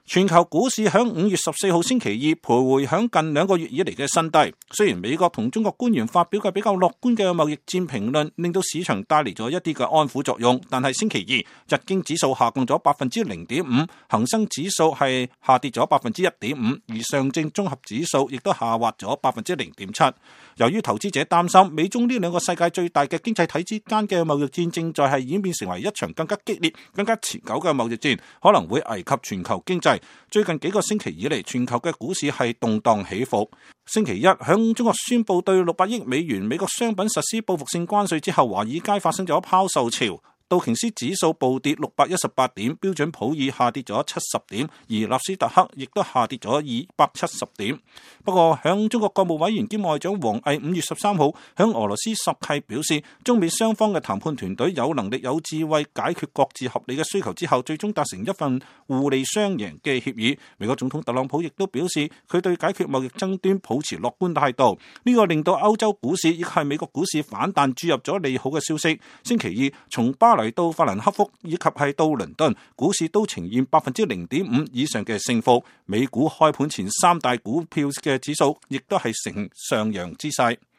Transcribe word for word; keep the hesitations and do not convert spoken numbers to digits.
全球股市響五月十四號星期二徘徊響近兩個月以嚟嘅新低。雖然美國同中國官員發表嘅比較樂觀嘅貿易戰評論，令到市場帶嚟咗一啲嘅安撫作用，但係星期二日經指數下降咗百分之零點五，恒生指數係下跌咗百分之一點五，而上證綜合指數亦都下滑咗百分之零點七。由於投資者擔心美中呢兩個世界最大嘅經濟體之間嘅貿易戰正在係演變成為一場更加激烈、更加持久嘅貿易戰，可能會危及全球經濟。最近幾個星期以嚟，全球嘅股市係動盪起伏。星期一，響中國宣布對六百億美元美國商品實施報復性關稅之後，華爾街發生咗拋售潮。道瓊斯指數暴跌六百一十八點，標準普爾下跌咗七十點，而納斯達克亦都下跌咗二百七十點。不過，響中國國務委員兼外長王毅五月十三號響俄羅斯索契表示，中美雙方嘅談判團隊有能力、有智慧解決各自合理嘅需求之後，最終達成一份互利雙贏嘅協議。美國總統特朗普亦都表示，佢對解決貿易爭端抱持樂觀態度。呢個令到歐洲股市亦係美國股市反彈注入咗利好嘅消息。星期二，從巴黎到法蘭克福以及係到倫敦，股市都呈現百分之零點五以上嘅升幅。美股開盤前三大股票嘅指數亦都係呈上揚之勢。